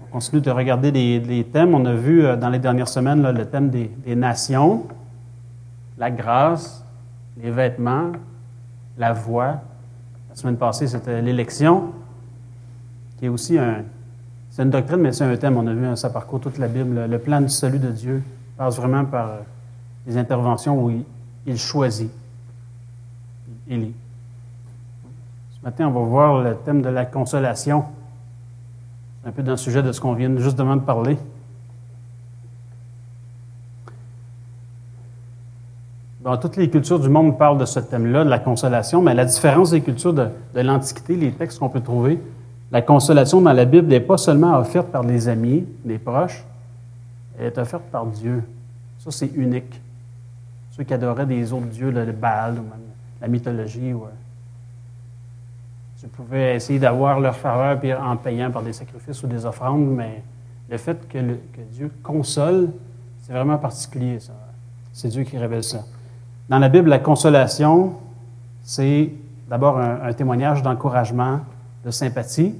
continue de regarder les thèmes. On a vu dans les dernières semaines là, le thème des nations, la grâce, les vêtements, la voix. La semaine passée, c'était l'élection, qui est aussi c'est une doctrine, mais c'est un thème. On a vu ça parcourt toute la Bible. Le plan du salut de Dieu passe vraiment par des interventions où il choisit. Il élit. Ce matin, on va voir le thème de la consolation. C'est un peu dans le sujet de ce qu'on vient justement de parler. Dans toutes les cultures du monde parlent de ce thème-là, de la consolation, mais la différence des cultures de l'Antiquité, les textes qu'on peut trouver, la consolation dans la Bible n'est pas seulement offerte par des amis, des proches, elle est offerte par Dieu. Ça, c'est unique. Ceux qui adoraient des autres dieux, le Baal, ou même la mythologie, tu pouvais essayer d'avoir leur faveur en payant par des sacrifices ou des offrandes, mais le fait que Dieu console, c'est vraiment particulier, ça. C'est Dieu qui révèle ça. Dans la Bible, la consolation, c'est d'abord un témoignage d'encouragement, de sympathie.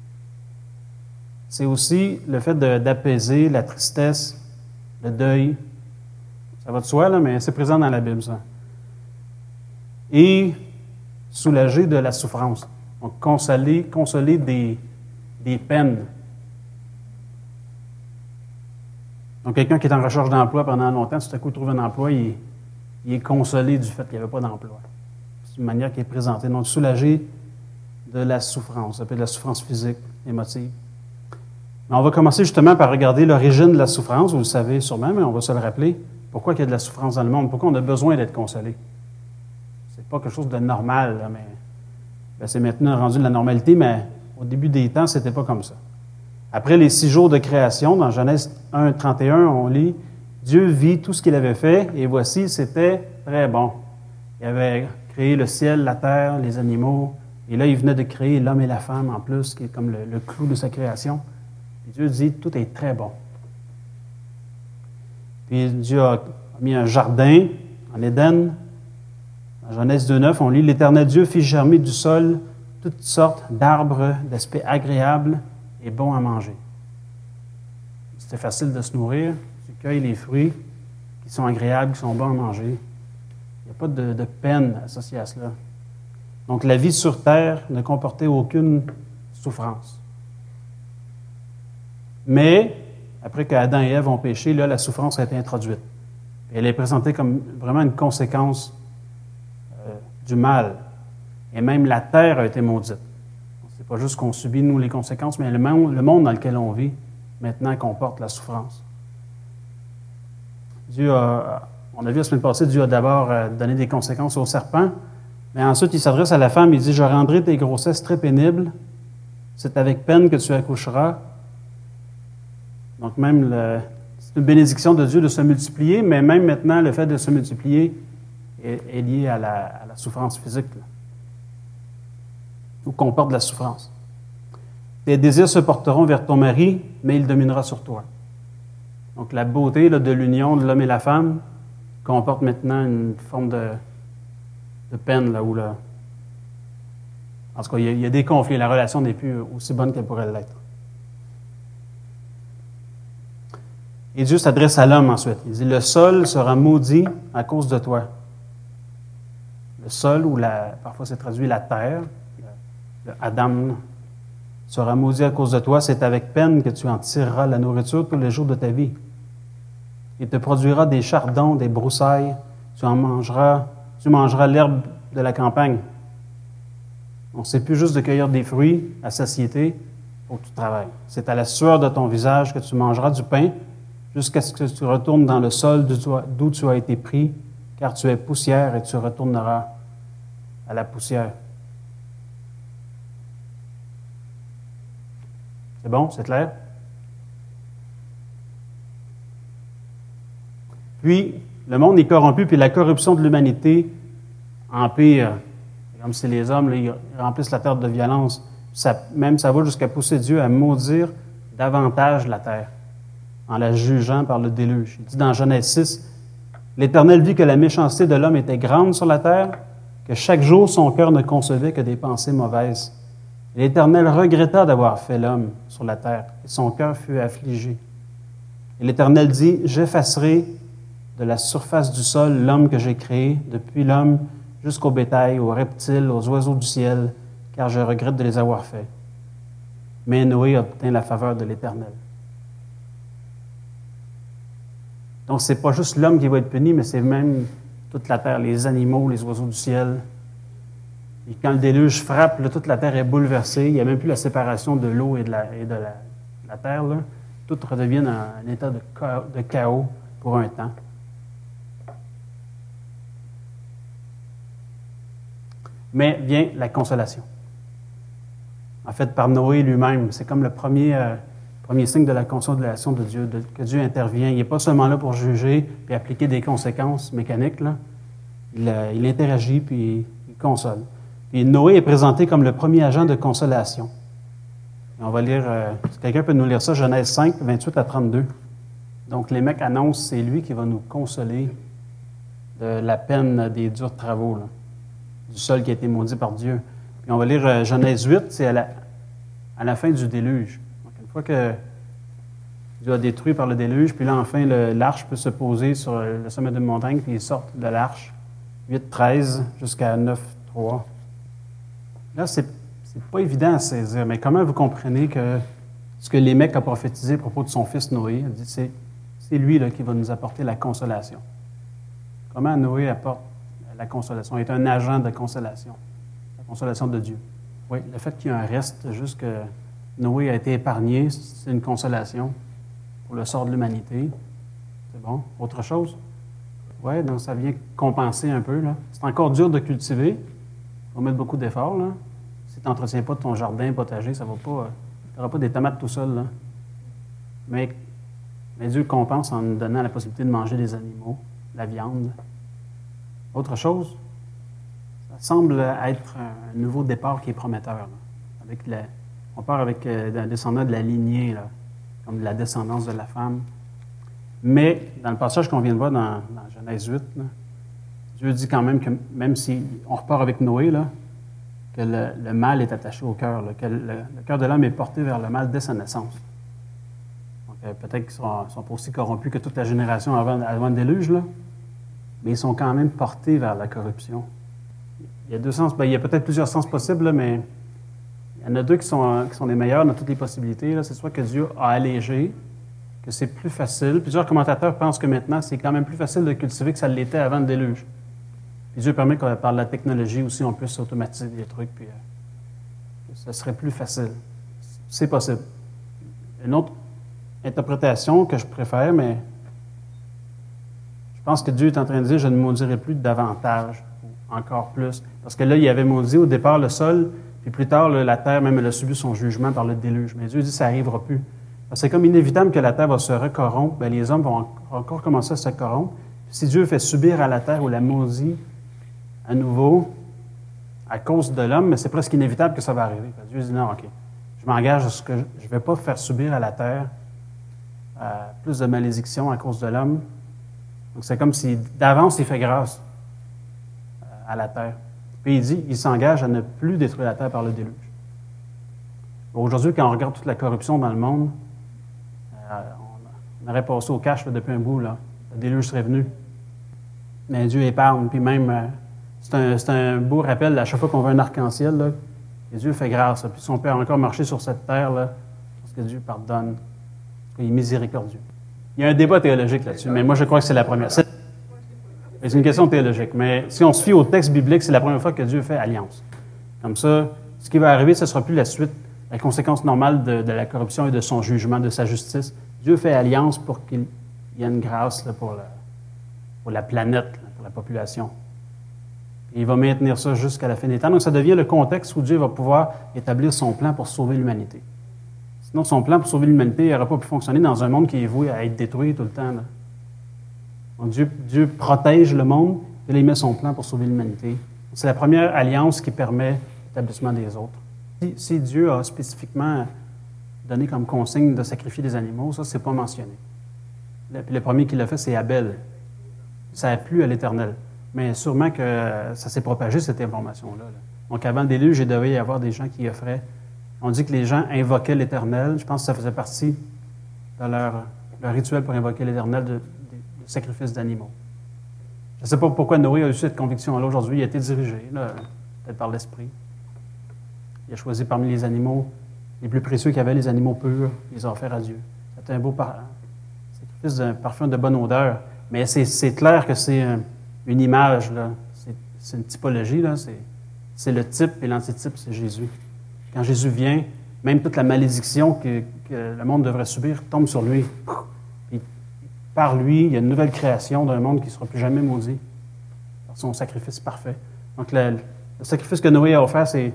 C'est aussi le fait d'apaiser la tristesse, le deuil. Ça va de soi, là, mais c'est présent dans la Bible, ça. Et soulager de la souffrance. Donc, consoler des peines. Donc, quelqu'un qui est en recherche d'emploi pendant longtemps, tout à coup trouve un emploi, il est consolé du fait qu'il n'y avait pas d'emploi. C'est une manière qui est présentée. Donc, soulager de la souffrance. Ça peut être de la souffrance physique, émotive. Mais on va commencer justement par regarder l'origine de la souffrance. Vous le savez sûrement, mais on va se le rappeler. Pourquoi il y a de la souffrance dans le monde? Pourquoi on a besoin d'être consolé? C'est pas quelque chose de normal, là, mais c'est maintenant rendu de la normalité, mais au début des temps, c'était pas comme ça. Après les 6 jours de création, dans Genèse 1, 31, on lit « Dieu vit tout ce qu'il avait fait, et voici, c'était très bon. » Il avait créé le ciel, la terre, les animaux, et là, il venait de créer l'homme et la femme en plus, qui est comme le clou de sa création. Et Dieu dit « Tout est très bon. » Puis Dieu a mis un jardin en Éden. Dans Genèse 2.9, on lit « L'Éternel Dieu fit germer du sol toutes sortes d'arbres d'aspect agréable et bon à manger. » C'était facile de se nourrir. Tu cueilles les fruits qui sont agréables, qui sont bons à manger. Il n'y a pas de peine associée à cela. Donc, la vie sur terre ne comportait aucune souffrance. Mais, après qu'Adam et Ève ont péché, là, la souffrance a été introduite. Et elle est présentée comme vraiment une conséquence du mal. Et même la terre a été maudite. C'est pas juste qu'on subit, nous, les conséquences, mais le monde dans lequel on vit, maintenant, comporte la souffrance. On a vu la semaine passée, Dieu a d'abord donné des conséquences au serpent, mais ensuite, il s'adresse à la femme, il dit « Je rendrai tes grossesses très pénibles, c'est avec peine que tu accoucheras. » Donc même, c'est une bénédiction de Dieu de se multiplier, mais même maintenant, le fait de se multiplier est lié à la souffrance physique, là, ou comporte de la souffrance. Tes désirs se porteront vers ton mari, mais il dominera sur toi. Donc la beauté là, de l'union de l'homme et la femme comporte maintenant une forme de peine, là, où là. En tout cas, il y a des conflits. La relation n'est plus aussi bonne qu'elle pourrait l'être. Et Dieu s'adresse à l'homme ensuite. Il dit « Le sol sera maudit à cause de toi. » Le sol, ou parfois c'est traduit la terre, le Adam, sera maudit à cause de toi. C'est avec peine que tu en tireras la nourriture tous les jours de ta vie. Il te produira des chardons, des broussailles. Tu mangeras l'herbe de la campagne. Donc, c'est plus juste de cueillir des fruits à satiété, il faut que tu travailles. C'est à la sueur de ton visage que tu mangeras du pain, jusqu'à ce que tu retournes dans le sol d'où tu as été pris, car tu es poussière et tu retourneras à la poussière. C'est bon? C'est clair? Puis, le monde est corrompu, puis la corruption de l'humanité empire. Comme si les hommes, là, ils remplissent la terre de violence. Ça va jusqu'à pousser Dieu à maudire davantage la terre, en la jugeant par le déluge. Il dit dans Genèse 6, « L'Éternel vit que la méchanceté de l'homme était grande sur la terre, que chaque jour son cœur ne concevait que des pensées mauvaises Et l'Éternel regretta d'avoir fait l'homme sur la terre, et son cœur fut affligé. Et l'Éternel dit, « J'effacerai de la surface du sol l'homme que j'ai créé, depuis l'homme jusqu'au bétail, aux reptiles, aux oiseaux du ciel, car je regrette de les avoir faits. » Mais Noé obtint la faveur de l'Éternel. Donc, ce n'est pas juste l'homme qui va être puni, mais c'est même toute la terre, les animaux, les oiseaux du ciel. Et quand le déluge frappe, là, toute la terre est bouleversée. Il n'y a même plus la séparation de l'eau et de la terre. Là. Tout redevient un état de chaos pour un temps. Mais vient la consolation. En fait, par Noé lui-même. C'est comme le premier signe de la consolation de Dieu, que Dieu intervient. Il n'est pas seulement là pour juger et appliquer des conséquences mécaniques. Là. Il interagit puis il console. Et Noé est présenté comme le premier agent de consolation. Et on va lire, si quelqu'un peut nous lire ça, Genèse 5, 28 à 32. Donc, les mecs annoncent, c'est lui qui va nous consoler de la peine des durs travaux, là, du sol qui a été maudit par Dieu. Puis on va lire Genèse 8, c'est à la fin du déluge. Donc, une fois que Dieu a détruit par le déluge, puis là, enfin, l'arche peut se poser sur le sommet d'une montagne, puis ils sortent de l'arche, 8, 13 jusqu'à 9, 3. Là, c'est pas évident à saisir, mais comment vous comprenez que ce que l'Émec a prophétisé à propos de son fils Noé, il dit c'est lui là, qui va nous apporter la consolation. Comment Noé apporte la consolation? Il est un agent de consolation, la consolation de Dieu. Oui, le fait qu'il y ait un reste, juste que Noé a été épargné, c'est une consolation pour le sort de l'humanité. C'est bon. Autre chose? Oui, donc ça vient compenser un peu. Là. C'est encore dur de cultiver. Il faut mettre beaucoup d'efforts. Là. Si tu n'entretiens pas ton jardin potager, ça va pas. Tu n'auras pas des tomates tout seul. Là. Mais Dieu compense en nous donnant la possibilité de manger des animaux, la viande. Autre chose, ça semble être un nouveau départ qui est prometteur. Là. On part avec un descendant de la lignée, là, comme de la descendance de la femme. Mais dans le passage qu'on vient de voir dans Genèse 8, là, Dieu dit quand même que même si on repart avec Noé, là, que le mal est attaché au cœur, là, que le cœur de l'homme est porté vers le mal dès sa naissance. Donc peut-être qu'ils ne sont pas aussi corrompus que toute la génération avant le déluge, là, mais ils sont quand même portés vers la corruption. Il y a deux sens, il y a peut-être plusieurs sens possibles, là, mais il y en a deux qui sont les meilleurs dans toutes les possibilités. Là. C'est soit que Dieu a allégé, que c'est plus facile. Plusieurs commentateurs pensent que maintenant, c'est quand même plus facile de cultiver que ça l'était avant le déluge. Puis Dieu permet que par la technologie aussi, on puisse automatiser des trucs, puis que ce serait plus facile. C'est possible. Une autre interprétation que je préfère, mais je pense que Dieu est en train de dire, je ne maudirai plus davantage, ou encore plus. Parce que là, il avait maudit au départ le sol, puis plus tard, la terre, même, elle a subi son jugement par le déluge. Mais Dieu dit, ça n'arrivera plus. C'est comme inévitable que la terre va se recorrompre, bien, les hommes vont encore commencer à se corrompre. Puis si Dieu fait subir à la terre ou la maudit à nouveau à cause de l'homme, mais c'est presque inévitable que ça va arriver. Dieu dit non, OK, je m'engage à ce que je ne vais pas faire subir à la terre plus de malédiction à cause de l'homme. Donc c'est comme si d'avance il fait grâce à la terre. Puis il s'engage à ne plus détruire la terre par le déluge. Aujourd'hui, quand on regarde toute la corruption dans le monde, on aurait passé au cash là, depuis un bout, là. Le déluge serait venu. Mais Dieu épargne, puis même, c'est un beau rappel, à chaque fois qu'on voit un arc-en-ciel, là, et Dieu fait grâce. Puis si on peut encore marcher sur cette terre, là, parce que Dieu pardonne, parce qu'il est miséricordieux. Il y a un débat théologique là-dessus, mais moi je crois que c'est la première. C'est une question théologique, mais si on se fie au texte biblique, c'est la première fois que Dieu fait alliance. Comme ça, ce qui va arriver, ce ne sera plus la suite, la conséquence normale de la corruption et de son jugement, de sa justice. Dieu fait alliance pour qu'il y ait une grâce là, pour la planète, là, pour la population. Et il va maintenir ça jusqu'à la fin des temps. Donc, ça devient le contexte où Dieu va pouvoir établir son plan pour sauver l'humanité. Sinon, son plan pour sauver l'humanité n'aurait pas pu fonctionner dans un monde qui est voué à être détruit tout le temps. Là. Donc, Dieu protège le monde et là, il met son plan pour sauver l'humanité. C'est la première alliance qui permet l'établissement des autres. Si Dieu a spécifiquement donné comme consigne de sacrifier des animaux, ça, c'est pas mentionné. Le premier qui l'a fait, c'est Abel. Ça a plu à l'Éternel. Mais sûrement que ça s'est propagé, cette information-là. Là. Donc, avant le déluge, il devait y avoir des gens qui offraient On dit que les gens invoquaient l'Éternel. Je pense que ça faisait partie de leur rituel pour invoquer l'Éternel du sacrifice d'animaux. Je ne sais pas pourquoi Noé a eu cette conviction-là aujourd'hui. Il a été dirigé, peut-être par l'Esprit. Il a choisi parmi les animaux les plus précieux qu'il y avait, les animaux purs, il les a offerts à Dieu. C'était un beau sacrifice d'un parfum de bonne odeur. Mais c'est clair que c'est une image, là. C'est une typologie, là. C'est le type et l'antitype, c'est Jésus. Quand Jésus vient, même toute la malédiction que le monde devrait subir tombe sur lui. Et par lui, il y a une nouvelle création d'un monde qui ne sera plus jamais maudit par son sacrifice parfait. Donc, le sacrifice que Noé a offert, c'est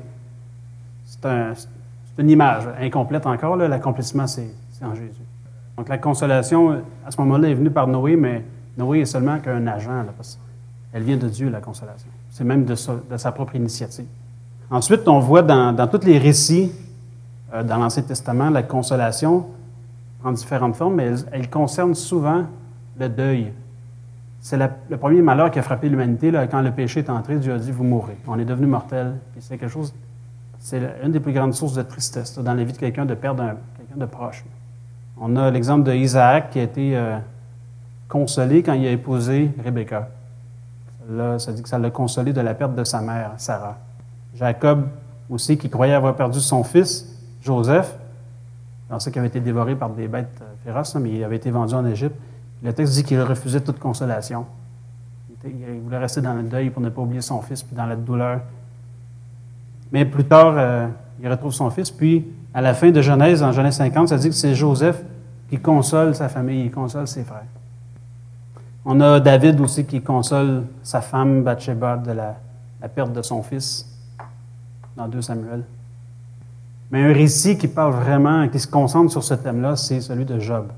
une image incomplète encore. Là. L'accomplissement, c'est en Jésus. Donc, la consolation, à ce moment-là, est venue par Noé, mais Noé est seulement qu'un agent, là, parce qu'elle vient de Dieu, la consolation. C'est même de sa propre initiative. Ensuite, on voit dans tous les récits dans l'Ancien Testament, la consolation prend différentes formes, mais elle concerne souvent le deuil. C'est le premier malheur qui a frappé l'humanité. Là, quand le péché est entré, Dieu a dit « vous mourrez ». On est devenu mortel. Puis c'est quelque chose, c'est une des plus grandes sources de tristesse là, dans la vie de quelqu'un de perdre quelqu'un de proche. On a l'exemple d'Isaac qui a été consolé quand il a épousé Rebecca. Là, ça dit que ça l'a consolé de la perte de sa mère, Sarah. Jacob aussi, qui croyait avoir perdu son fils, Joseph, pensait qu'il avait été dévoré par des bêtes féroces, mais il avait été vendu en Égypte. Le texte dit qu'il refusait toute consolation. Il voulait rester dans le deuil pour ne pas oublier son fils, puis dans la douleur. Mais plus tard, il retrouve son fils, puis à la fin de Genèse, en Genèse 50, ça dit que c'est Joseph qui console sa famille, il console ses frères. On a David aussi qui console sa femme Bathsheba de la perte de son fils dans 2 Samuel. Mais un récit qui parle vraiment, qui se concentre sur ce thème-là, c'est celui de Job.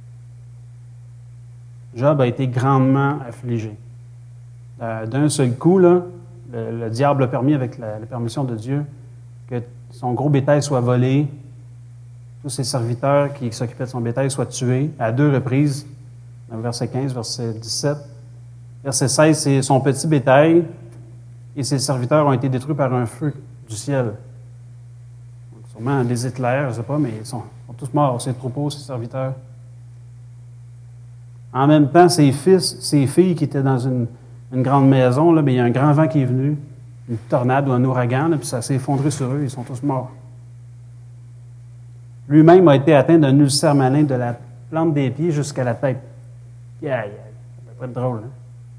Job a été grandement affligé. D'un seul coup, là, le diable a permis, avec la permission de Dieu, que son gros bétail soit volé, tous ses serviteurs qui s'occupaient de son bétail soient tués à 2 reprises, dans verset 15, verset 17. Verset 16, c'est son petit bétail et ses serviteurs ont été détruits par un feu du ciel. Donc, sûrement des Hitler, je ne sais pas, mais ils sont tous morts, ses troupeaux, ses serviteurs. En même temps, ses fils, ses filles qui étaient dans une grande maison, là, bien, il y a un grand vent qui est venu, une tornade ou un ouragan, là, puis ça s'est effondré sur eux, ils sont tous morts. Lui-même a été atteint d'un ulcère malin de la plante des pieds jusqu'à la tête. Ça va pas être drôle. Hein?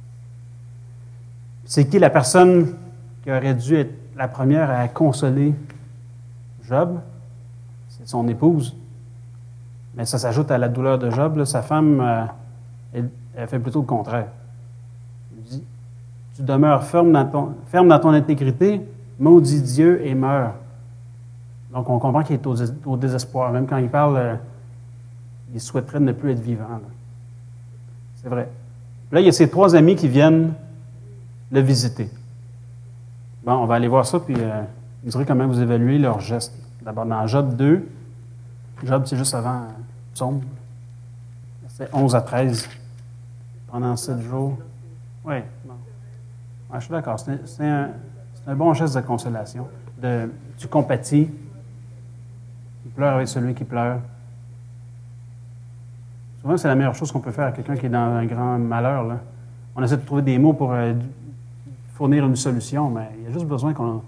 C'est qui la personne qui aurait dû être la première à consoler Job? C'est son épouse. Mais ça s'ajoute à la douleur de Job. Là, sa femme, elle fait plutôt le contraire. Elle dit, tu demeures ferme dans ton intégrité, maudis Dieu et meurs. Donc, on comprend qu'il est au désespoir. Même quand il parle, il souhaiterait ne plus être vivant. Là. C'est vrai. Là, il y a ses 3 amis qui viennent le visiter. Bon, on va aller voir ça, puis vous direz comment vous évaluez leurs gestes. D'abord, dans Job 2, Job, c'est juste avant Psaume, c'est 11 à 13, pendant 7 jours. Oui, bon. Ouais, je suis d'accord. C'est un bon geste de consolation. Tu compatis. Tu pleures avec celui qui pleure. Souvent, c'est la meilleure chose qu'on peut faire à quelqu'un qui est dans un grand malheur. Là. On essaie de trouver des mots pour fournir une solution, mais il y a juste besoin qu'on...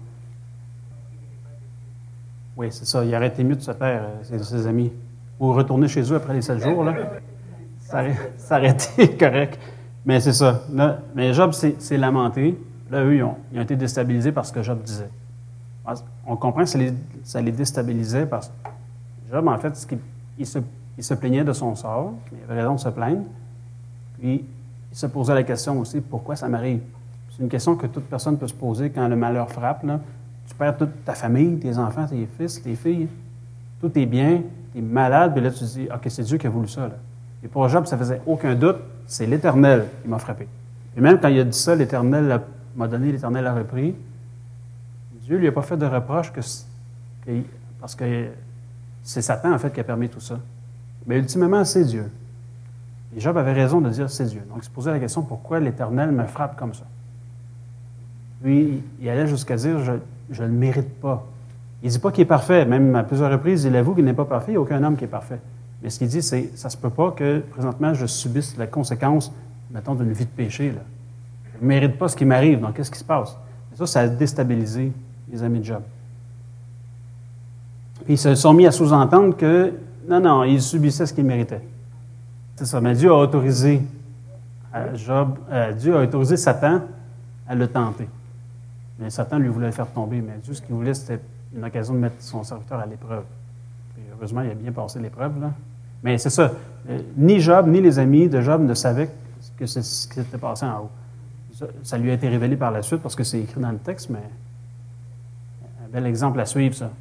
Oui, c'est ça. Il aurait été mieux de se taire, ses amis. Ou retourner chez eux après les 7 jours. Là. Ça aurait été correct. Mais c'est ça. Là, mais Job s'est lamenté. Là, eux, ils ont été déstabilisés par ce que Job disait. On comprend que ça les déstabilisait parce que Job, en fait, il se plaignait de son sort. Il avait raison de se plaindre. Puis, il se posait la question aussi, pourquoi ça m'arrive? C'est une question que toute personne peut se poser quand le malheur frappe. Là. Tu perds toute ta famille, tes enfants, tes fils, tes filles. Tout est bien, tu es malade, puis là, tu te dis, OK, c'est Dieu qui a voulu ça. Là. Et pour Job, ça faisait aucun doute, c'est l'Éternel qui m'a frappé. Et même quand il a dit ça, l'Éternel m'a donné, l'Éternel a repris. Dieu ne lui a pas fait de reproche parce que c'est Satan, en fait, qui a permis tout ça. Mais ultimement, c'est Dieu. Et Job avait raison de dire c'est Dieu. Donc, il se posait la question, pourquoi l'Éternel me frappe comme ça? Puis, il allait jusqu'à dire, je ne le mérite pas. Il ne dit pas qu'il est parfait. Même à plusieurs reprises, il avoue qu'il n'est pas parfait. Il n'y a aucun homme qui est parfait. Mais ce qu'il dit, c'est ça ne se peut pas que présentement je subisse la conséquence, mettons, d'une vie de péché. Là. Je ne mérite pas ce qui m'arrive. Donc, qu'est-ce qui se passe? Et ça a déstabilisé les amis de Job. Puis ils se sont mis à sous-entendre que, non, ils subissaient ce qu'ils méritaient. C'est ça. Mais Dieu a autorisé Dieu a autorisé Satan à le tenter. Mais Satan lui voulait le faire tomber. Mais Dieu, ce qu'il voulait, c'était une occasion de mettre son serviteur à l'épreuve. Puis heureusement, il a bien passé l'épreuve, là. Mais c'est ça. Ni Job, ni les amis de Job ne savaient que c'est ce qui s'était passé en haut. Ça lui a été révélé par la suite parce que c'est écrit dans le texte, mais un bel exemple à suivre, ça.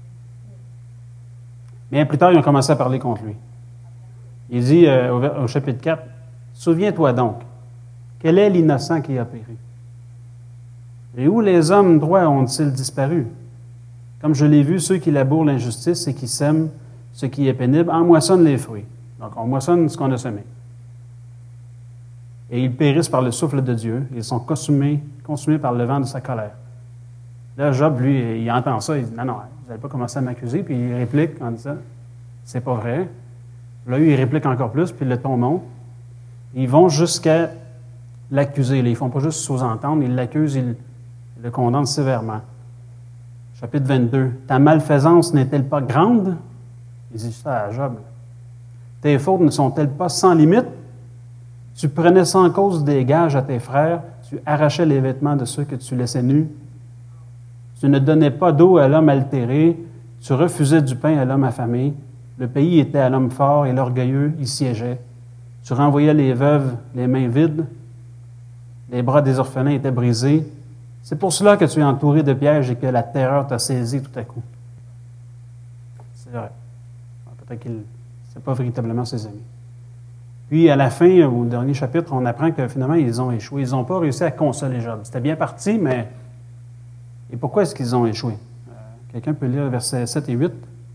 Mais plus tard, ils ont commencé à parler contre lui. Il dit au chapitre 4, « Souviens-toi donc, quel est l'innocent qui a péri? Et où les hommes droits ont-ils disparu? Comme je l'ai vu, ceux qui labourent l'injustice et qui sèment ce qui est pénible en moissonnent les fruits. » Donc, on moissonne ce qu'on a semé. Et ils périssent par le souffle de Dieu. Ils sont consumés par le vent de sa colère. Là, Job, lui, il entend ça. Il dit, non, vous n'allez pas commencer à m'accuser. Puis il réplique en disant, c'est pas vrai. Là, lui, il réplique encore plus, puis le ton monte. Ils vont jusqu'à l'accuser. Ils ne font pas juste sous-entendre. Ils l'accusent, ils le condamnent sévèrement. Chapitre 22. Ta malfaisance n'est-elle pas grande? Il dit ça à Job. Tes fautes ne sont-elles pas sans limite? Tu prenais sans cause des gages à tes frères, tu arrachais les vêtements de ceux que tu laissais nus. Tu ne donnais pas d'eau à l'homme altéré, tu refusais du pain à l'homme affamé. Le pays était à l'homme fort et l'orgueilleux y siégeait. Tu renvoyais les veuves les mains vides, les bras des orphelins étaient brisés. C'est pour cela que tu es entouré de pièges et que la terreur t'a saisi tout à coup. C'est vrai. Peut-être qu'il ne pas véritablement ses amis. Puis, à la fin, au dernier chapitre, on apprend que finalement, ils ont échoué. Ils n'ont pas réussi à consoler Job. C'était bien parti, mais... Et pourquoi est-ce qu'ils ont échoué? Quelqu'un peut lire versets 7 et 8?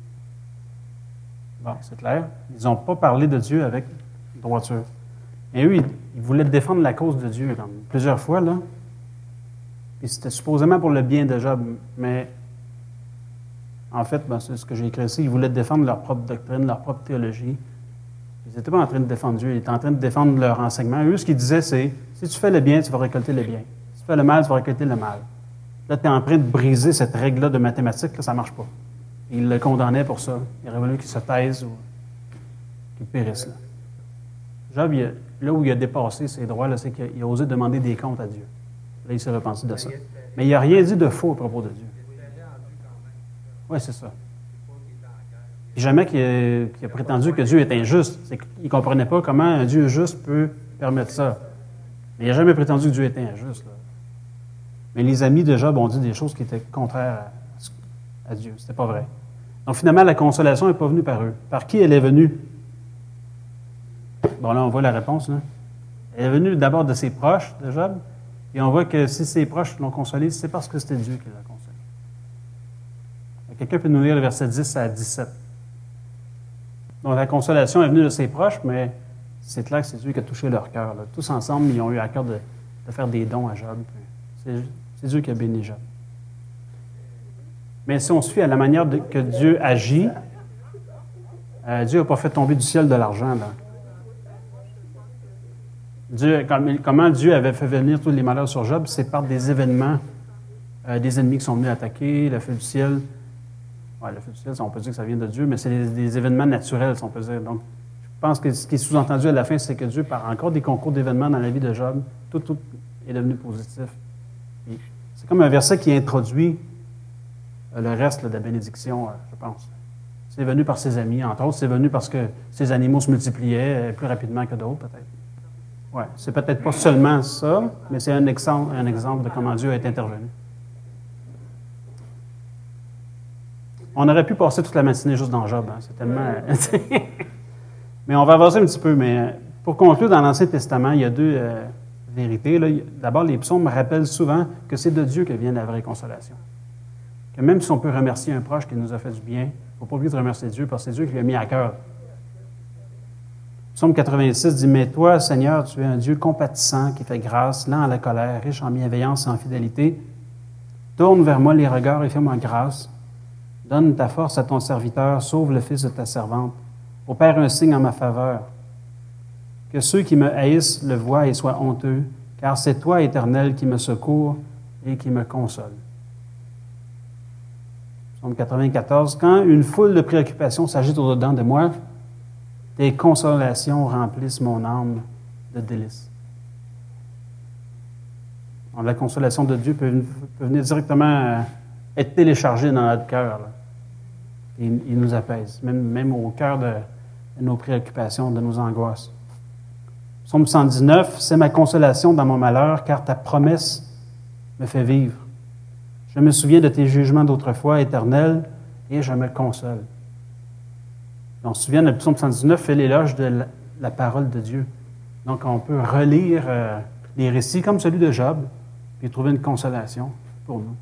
Bon, c'est clair. Ils n'ont pas parlé de Dieu avec droiture. Et eux, ils voulaient défendre la cause de Dieu comme plusieurs fois, là. Puis c'était supposément pour le bien de Job, mais en fait, c'est ce que j'ai écrit ici, ils voulaient défendre leur propre doctrine, leur propre théologie. Ils n'étaient pas en train de défendre Dieu, ils étaient en train de défendre leur enseignement. Eux, ce qu'ils disaient, c'est, si tu fais le bien, tu vas récolter le bien. Si tu fais le mal, tu vas récolter le mal. Là, tu es en train de briser cette règle-là de mathématiques, là, ça ne marche pas. Et ils le condamnaient pour ça. Il aurait voulu qu'il se taise ou qu'il périsse. Là. Job, là où il a dépassé ses droits, là, c'est qu'il a osé demander des comptes à Dieu. Là, il s'est repenti de ça. Mais il n'a rien dit de faux à propos de Dieu. Oui, c'est ça. Puis jamais qu'il a prétendu que Dieu est injuste. C'est qu'il ne comprenait pas comment un Dieu juste peut permettre ça. Mais il n'a jamais prétendu que Dieu était injuste. Là. Mais les amis de Job ont dit des choses qui étaient contraires à Dieu. C'était pas vrai. Donc finalement, la consolation n'est pas venue par eux. Par qui elle est venue? Bon, là, on voit la réponse. Là. Elle est venue d'abord de ses proches, de Job. Et on voit que si ses proches l'ont consolé, c'est parce que c'était Dieu qui l'a consolé. Quelqu'un peut nous lire le verset 10 à 17. Donc la consolation est venue de ses proches, mais c'est clair que c'est Dieu qui a touché leur cœur. Là. Tous ensemble, ils ont eu à cœur de faire des dons à Job. C'est Dieu qui a béni Job. Mais si on se fie à la manière que Dieu agit, Dieu n'a pas fait tomber du ciel de l'argent. Là. Comment Dieu avait fait venir tous les malheurs sur Job, c'est par des événements, des ennemis qui sont venus attaquer, le feu du ciel. Oui, le feu du ciel, on peut dire que ça vient de Dieu, mais c'est des événements naturels, si on peut dire. Donc, je pense que ce qui est sous-entendu à la fin, c'est que Dieu, par encore des concours d'événements dans la vie de Job, tout est devenu positif. Et c'est comme un verset qui introduit le reste de la bénédiction, je pense. C'est venu par ses amis, entre autres. C'est venu parce que ses animaux se multipliaient plus rapidement que d'autres, peut-être. Oui, c'est peut-être pas seulement ça, mais c'est un exemple de comment Dieu est intervenu. On aurait pu passer toute la matinée juste dans Job. Hein. C'est tellement... mais on va avancer un petit peu. Mais pour conclure, dans l'Ancien Testament, il y a deux vérités. Là. D'abord, les psaumes rappellent souvent que c'est de Dieu que vient la vraie consolation. Que même si on peut remercier un proche qui nous a fait du bien, il ne faut pas oublier de remercier Dieu, parce que c'est Dieu qui lui a mis à cœur. Psaume 86 dit « Mais toi, Seigneur, tu es un Dieu compatissant, qui fait grâce, lent à la colère, riche en bienveillance et en fidélité. Tourne vers moi les regards et fais-moi grâce. Donne ta force à ton serviteur, sauve le fils de ta servante. Opère un signe en ma faveur. Que ceux qui me haïssent le voient et soient honteux, car c'est toi, Éternel, qui me secours et qui me console. Psaume 94. Quand une foule de préoccupations s'agite au-dedans de moi, tes consolations remplissent mon âme de délices. Donc, la consolation de Dieu peut venir directement être téléchargée dans notre cœur. Là. Et il nous apaise, même au cœur de nos préoccupations, de nos angoisses. Psaume 119, c'est ma consolation dans mon malheur, car ta promesse me fait vivre. Je me souviens de tes jugements d'autrefois, Éternel, et je me console. On se souvient, le psaume 119 fait l'éloge de la parole de Dieu. Donc, on peut relire les récits comme celui de Job, puis trouver une consolation pour nous.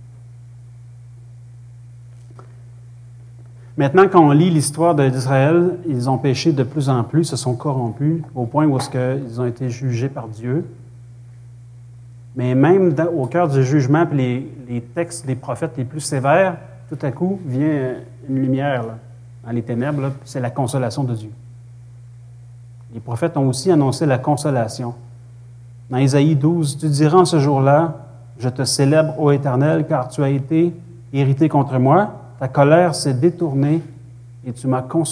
Maintenant, quand on lit l'histoire d'Israël, ils ont péché de plus en plus, se sont corrompus, au point où ils ont été jugés par Dieu. Mais même au cœur du jugement, puis les textes des prophètes les plus sévères, tout à coup vient une lumière là, dans les ténèbres, là, c'est la consolation de Dieu. Les prophètes ont aussi annoncé la consolation. Dans Ésaïe 12, « Tu diras en ce jour-là, je te célèbre, ô Éternel, car tu as été irrité contre moi. Ta colère s'est détournée et tu m'as consolé. »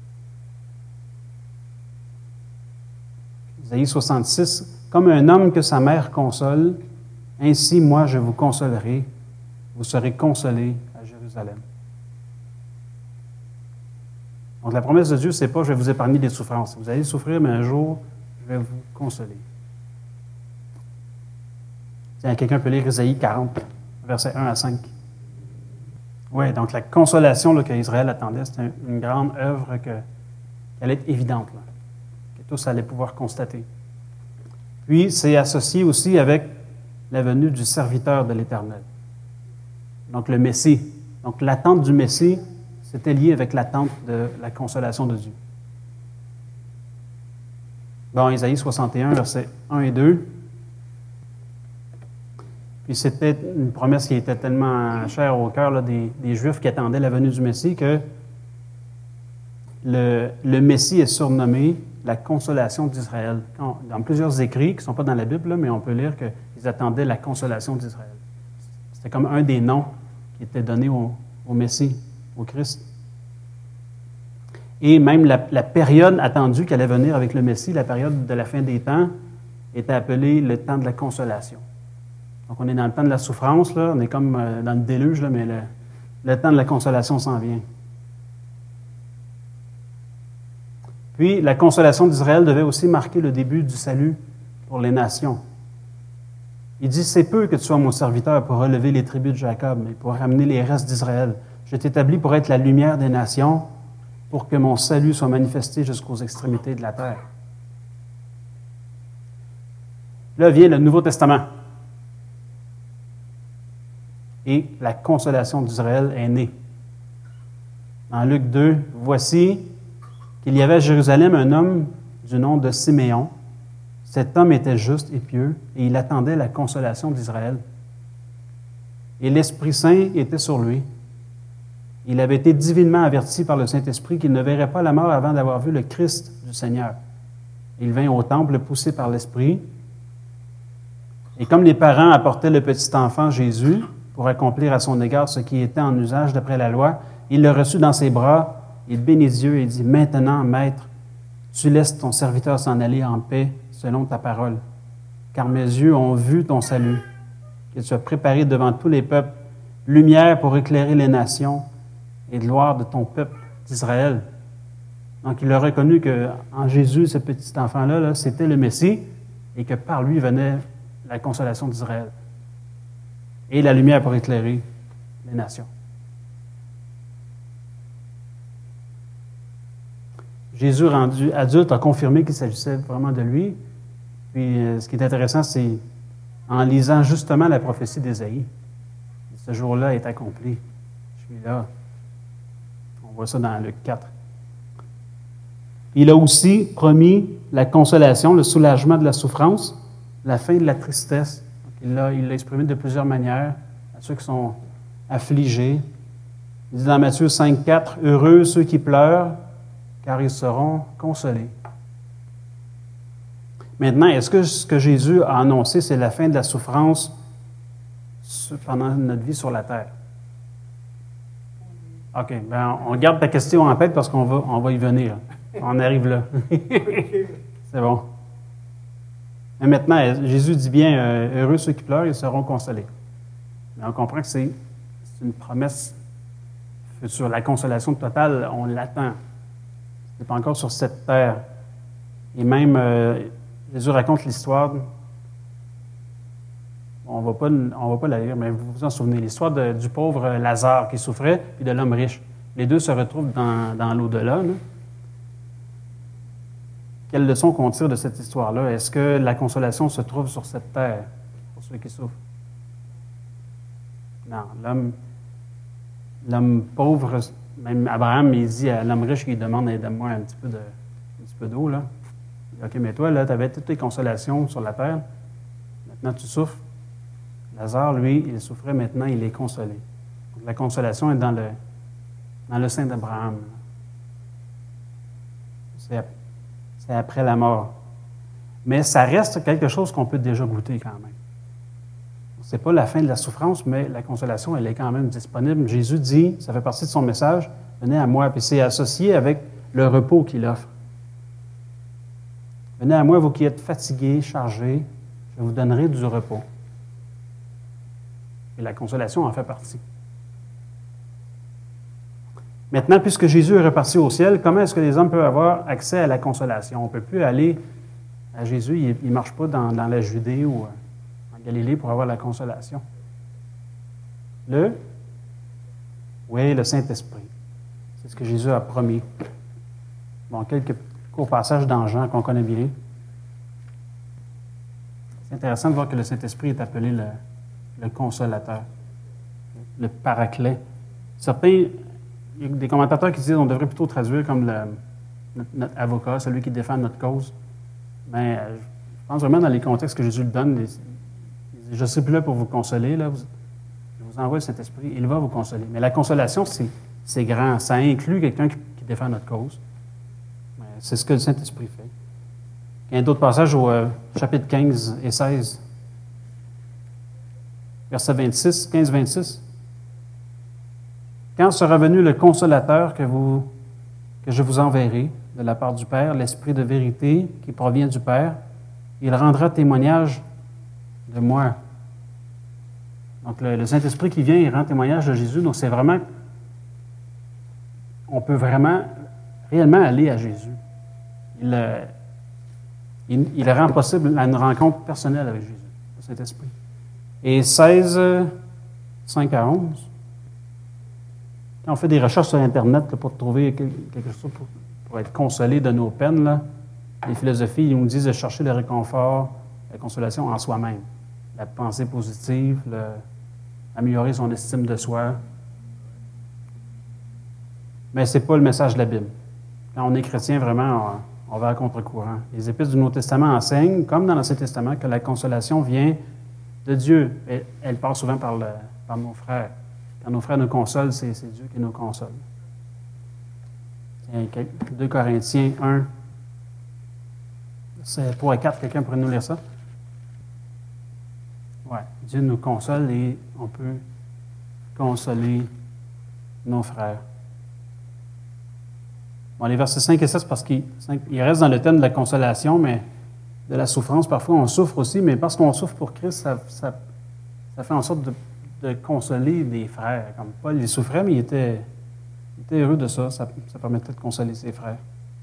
Ésaïe 66, « Comme un homme que sa mère console, ainsi moi je vous consolerai, vous serez consolés à Jérusalem. » Donc la promesse de Dieu, c'est pas « je vais vous épargner des souffrances ». Vous allez souffrir, mais un jour, je vais vous consoler. Tiens, quelqu'un peut lire Ésaïe 40, versets 1 à 5. Oui, donc la consolation qu'Israël attendait, c'était une grande œuvre qui allait être évidente, là, que tous allaient pouvoir constater. Puis, c'est associé aussi avec la venue du serviteur de l'Éternel. Donc, le Messie. Donc, l'attente du Messie, c'était lié avec l'attente de la consolation de Dieu. Bon, Ésaïe 61, versets 1 et 2. Puis c'était une promesse qui était tellement chère au cœur là, des Juifs qui attendaient la venue du Messie que le Messie est surnommé la consolation d'Israël. Dans plusieurs écrits qui ne sont pas dans la Bible, là, mais on peut lire qu'ils attendaient la consolation d'Israël. C'était comme un des noms qui était donné au Messie, au Christ. Et même la période attendue qui allait venir avec le Messie, la période de la fin des temps, était appelée le temps de la consolation. Donc, on est dans le temps de la souffrance, là. On est comme dans le déluge, là, mais le temps de la consolation s'en vient. Puis, la consolation d'Israël devait aussi marquer le début du salut pour les nations. Il dit, « C'est peu que tu sois mon serviteur pour relever les tribus de Jacob, mais pour ramener les restes d'Israël. Je t'établis pour être la lumière des nations, pour que mon salut soit manifesté jusqu'aux extrémités de la terre. » Là vient le Nouveau Testament. Et la consolation d'Israël est née. Dans Luc 2, « Voici qu'il y avait à Jérusalem un homme du nom de Siméon. Cet homme était juste et pieux, et il attendait la consolation d'Israël. Et l'Esprit Saint était sur lui. Il avait été divinement averti par le Saint-Esprit qu'il ne verrait pas la mort avant d'avoir vu le Christ du Seigneur. Il vint au temple poussé par l'Esprit. Et comme les parents apportaient le petit enfant Jésus pour accomplir à son égard ce qui était en usage d'après la loi, il le reçut dans ses bras, il bénit Dieu et dit, « Maintenant, Maître, tu laisses ton serviteur s'en aller en paix selon ta parole, car mes yeux ont vu ton salut, que tu as préparé devant tous les peuples, lumière pour éclairer les nations et gloire de ton peuple d'Israël. » Donc, il a reconnu qu'en Jésus, ce petit enfant-là, là, c'était le Messie et que par lui venait la consolation d'Israël et la lumière pour éclairer les nations. Jésus, rendu adulte, a confirmé qu'il s'agissait vraiment de lui. Puis, ce qui est intéressant, c'est en lisant justement la prophétie d'Ésaïe. Ce jour-là est accompli. Je suis là. On voit ça dans Luc 4. Il a aussi promis la consolation, le soulagement de la souffrance, la fin de la tristesse. Donc, il l'a exprimé de plusieurs manières à ceux qui sont affligés. Il dit dans Matthieu 5, 4, « Heureux ceux qui pleurent, car ils seront consolés. » Maintenant, est-ce que ce que Jésus a annoncé, c'est la fin de la souffrance pendant notre vie sur la terre? OK. Bien, on garde ta question en tête parce qu'on va y venir. On arrive là. C'est bon. Mais maintenant, Jésus dit bien, heureux ceux qui pleurent, ils seront consolés. Mais on comprend que c'est une promesse future. La consolation totale, on l'attend. Ce n'est pas encore sur cette terre. Et même, Jésus raconte l'histoire, on ne va pas la lire, mais vous vous en souvenez, l'histoire du pauvre Lazare qui souffrait et de l'homme riche. Les deux se retrouvent dans l'au-delà. Là. Quelle leçon qu'on tire de cette histoire-là? Est-ce que la consolation se trouve sur cette terre pour ceux qui souffrent? Non. L'homme pauvre, même Abraham, il dit à l'homme riche qu'il demande aide-moi un petit peu d'eau. Là. Il dit, OK, mais toi, là, tu avais toutes tes consolations sur la terre. Maintenant, tu souffres. Lazare, lui, il souffrait, maintenant, il est consolé. Donc, la consolation est dans le sein d'Abraham. C'est après la mort. Mais ça reste quelque chose qu'on peut déjà goûter quand même. Ce n'est pas la fin de la souffrance, mais la consolation, elle est quand même disponible. Jésus dit, ça fait partie de son message, « Venez à moi », puis c'est associé avec le repos qu'il offre. « Venez à moi, vous qui êtes fatigués, chargés, je vous donnerai du repos. » Et la consolation en fait partie. Maintenant, puisque Jésus est reparti au ciel, comment est-ce que les hommes peuvent avoir accès à la consolation? On ne peut plus aller à Jésus, il ne marche pas dans la Judée ou en Galilée pour avoir la consolation. Oui, le Saint-Esprit. C'est ce que Jésus a promis. Bon, quelques courts passages dans Jean qu'on connaît bien. C'est intéressant de voir que le Saint-Esprit est appelé le consolateur, le paraclet. Certains, il y a des commentateurs qui disent qu'on devrait plutôt traduire comme notre avocat, celui qui défend notre cause. Mais je pense vraiment dans les contextes que Jésus le donne, il dit, je ne serai plus là pour vous consoler, là, je vous envoie le Saint-Esprit, il va vous consoler. Mais la consolation, c'est grand, ça inclut quelqu'un qui défend notre cause. Mais c'est ce que le Saint-Esprit fait. Il y a d'autres passages au chapitre 15 et 16. Verset 26, 15-26. « Quand sera venu le consolateur que je vous enverrai de la part du Père, l'Esprit de vérité qui provient du Père, il rendra témoignage de moi. » Donc, le Saint-Esprit qui vient, il rend témoignage de Jésus. Donc, c'est vraiment... On peut vraiment, réellement aller à Jésus. Il rend possible une rencontre personnelle avec Jésus, le Saint-Esprit. Et 16, 5 à 11. Quand on fait des recherches sur Internet là, pour trouver quelque chose pour être consolé de nos peines, là, les philosophies ils nous disent de chercher le réconfort, la consolation en soi-même. La pensée positive, améliorer son estime de soi. Mais ce n'est pas le message de la Bible. Quand on est chrétien, vraiment, on va à contre-courant. Les épîtres du Nouveau Testament enseignent, comme dans l'Ancien Testament, que la consolation vient de Dieu. Elle part souvent par nos frères. Quand nos frères nous consolent, c'est Dieu qui nous console. 2 Corinthiens 1, c'est 3 et 4, quelqu'un pourrait nous lire ça? Oui, Dieu nous console et on peut consoler nos frères. Bon, les versets 5 et 7, parce qu'ils restent dans le thème de la consolation, mais de la souffrance. Parfois, on souffre aussi, mais parce qu'on souffre pour Christ, ça fait en sorte de consoler des frères. Comme Paul, il souffrait, mais il était heureux de ça. Ça permettait de consoler ses frères.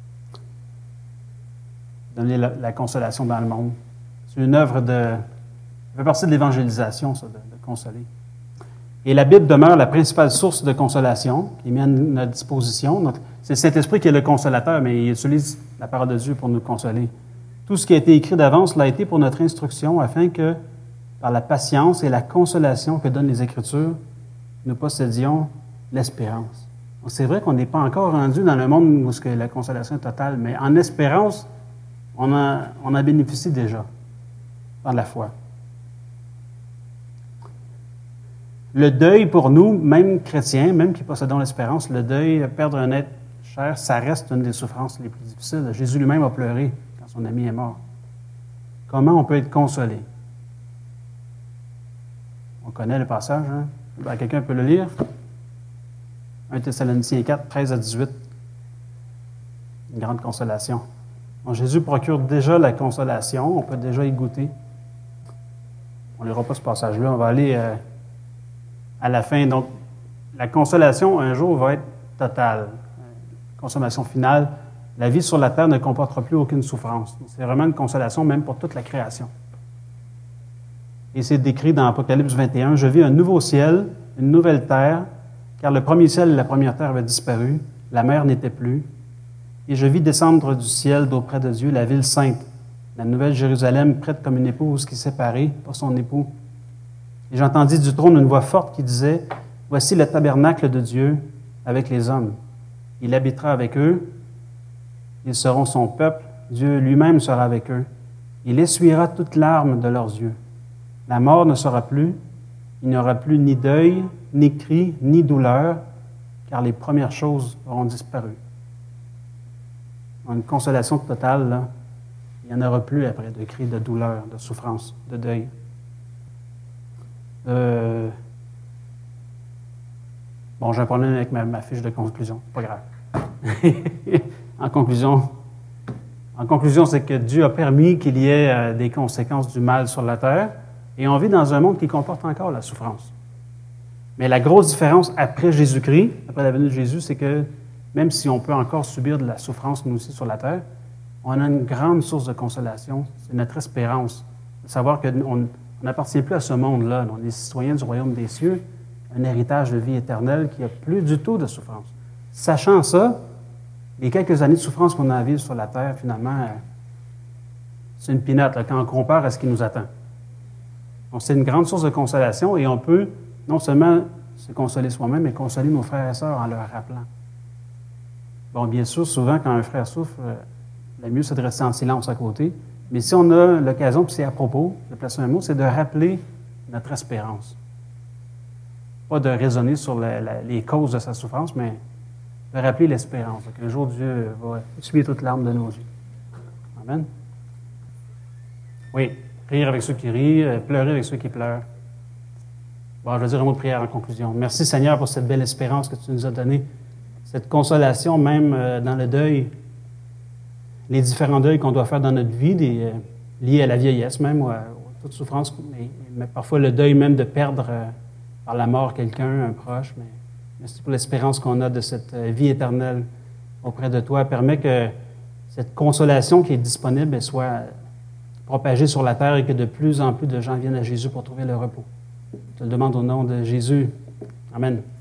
Donner la consolation dans le monde. C'est une œuvre ça fait partie de l'évangélisation, ça, de consoler. Et la Bible demeure la principale source de consolation qui est mise à notre disposition. Donc, c'est le Saint-Esprit qui est le consolateur, mais il utilise la parole de Dieu pour nous consoler. Tout ce qui a été écrit d'avance l'a été pour notre instruction, afin que, par la patience et la consolation que donnent les Écritures, nous possédions l'espérance. Donc, c'est vrai qu'on n'est pas encore rendu dans le monde où la consolation est totale, mais en espérance, on en bénéficie déjà par la foi. Le deuil pour nous, même chrétiens, même qui possédons l'espérance, le deuil, perdre un être cher, ça reste une des souffrances les plus difficiles. Jésus lui-même a pleuré quand son ami est mort. Comment on peut être consolé? On connaît le passage, hein? Ben, quelqu'un peut le lire? 1 Thessaloniciens 4, 13 à 18. Une grande consolation. Donc, Jésus procure déjà la consolation, on peut déjà y goûter. On ne lira pas ce passage-là, on va aller à la fin. Donc, la consolation, un jour, va être totale. Consommation finale. La vie sur la terre ne comportera plus aucune souffrance. C'est vraiment une consolation, même pour toute la création. Et c'est décrit dans Apocalypse 21, « Je vis un nouveau ciel, une nouvelle terre, car le premier ciel et la première terre avaient disparu, la mer n'était plus. Et je vis descendre du ciel d'auprès de Dieu la ville sainte, la nouvelle Jérusalem, prête comme une épouse qui s'est parée pour son époux. Et j'entendis du trône une voix forte qui disait, « Voici le tabernacle de Dieu avec les hommes. Il habitera avec eux, ils seront son peuple, Dieu lui-même sera avec eux. Il essuiera toute larme de leurs yeux. La mort ne sera plus, il n'y aura plus ni deuil, ni cri, ni douleur, car les premières choses auront disparu. » Une consolation totale, là, il n'y en aura plus après de cris, de douleur, de souffrance, de deuil. Bon, j'ai un problème avec ma fiche de conclusion, pas grave. En conclusion, c'est que Dieu a permis qu'il y ait des conséquences du mal sur la terre, et on vit dans un monde qui comporte encore la souffrance. Mais la grosse différence après Jésus-Christ, après la venue de Jésus, c'est que même si on peut encore subir de la souffrance, nous aussi, sur la terre, on a une grande source de consolation. C'est notre espérance. De savoir qu'on n'appartient plus à ce monde-là. On est citoyens du royaume des cieux, un héritage de vie éternelle qui n'a plus du tout de souffrance. Sachant ça, les quelques années de souffrance qu'on a à vivre sur la terre, finalement, c'est une pinotte là, quand on compare à ce qui nous attend. Donc, c'est une grande source de consolation et on peut non seulement se consoler soi-même, mais consoler nos frères et sœurs en leur rappelant. Bon, bien sûr, souvent, quand un frère souffre, le mieux, c'est de rester en silence à côté. Mais si on a l'occasion, puis c'est à propos, de placer un mot, c'est de rappeler notre espérance. Pas de raisonner sur les causes de sa souffrance, mais de rappeler l'espérance. Qu'un jour, Dieu va essuyer toute larme de nos yeux. Amen. Oui, rire avec ceux qui rient, pleurer avec ceux qui pleurent. Bon, je vais dire un mot de prière en conclusion. Merci, Seigneur, pour cette belle espérance que tu nous as donnée. Cette consolation, même dans le deuil, les différents deuils qu'on doit faire dans notre vie, liés à la vieillesse même, ou à toute souffrance, mais parfois le deuil même de perdre par la mort quelqu'un, un proche. Mais merci pour l'espérance qu'on a de cette vie éternelle auprès de toi. Permets que cette consolation qui est disponible soit propagée sur la terre et que de plus en plus de gens viennent à Jésus pour trouver le repos. Je te le demande au nom de Jésus. Amen.